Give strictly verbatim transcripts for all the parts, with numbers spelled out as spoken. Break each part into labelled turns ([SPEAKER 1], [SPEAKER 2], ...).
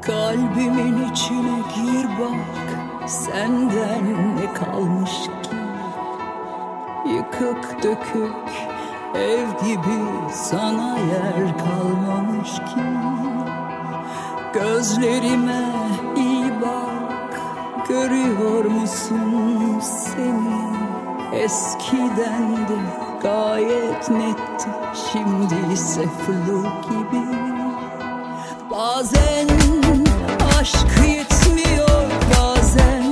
[SPEAKER 1] Kalbimin içine gir bak, senden ne kalmış ki? Yıkık dökük ev gibi sana yer kalmamış ki. Gözlerime iyi bak, görüyor musun seni? Eskiden de gayet netti, şimdi ise flu gibi. Bazen aşk yetmiyor, bazen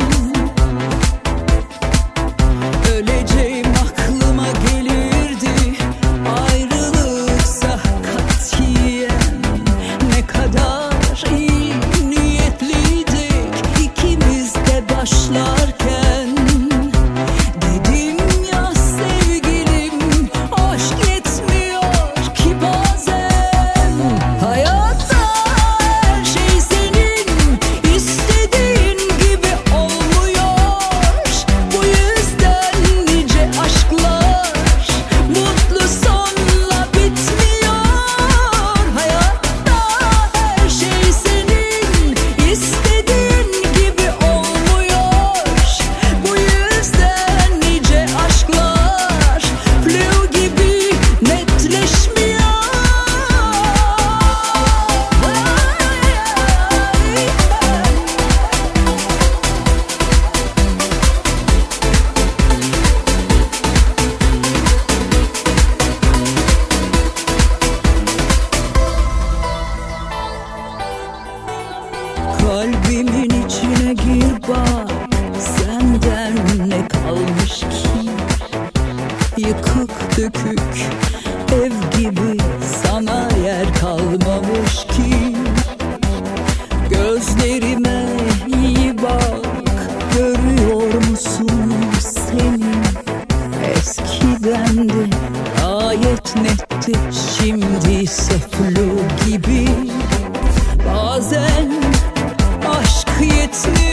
[SPEAKER 1] öleceğim aklıma gelirdi. Ayrılıksa katiyen ne kadar iyi niyetliydik ikimiz de başlarken. Dedim ya sevgilim, aşk yetmiyor ki bazen. Hayatta her şey senin istediğin gibi olmuyor. Bu yüzden nice aşklar mutlu sonla bitmiyor. Hayatta her şey senin istediğin gibi olmuyor. Bu yüzden nice aşklar flu gibi netleşmiyor. Kalbimin içine gir bak, senden ne kalmış ki? Yıkık dökük ev gibi sana yer kalmamış ki. Gözlerime iyi bak, görüyor musun seni? Eskiden de gayet netti, şimdi ise flu gibi. Bazen aşk yetmiyor.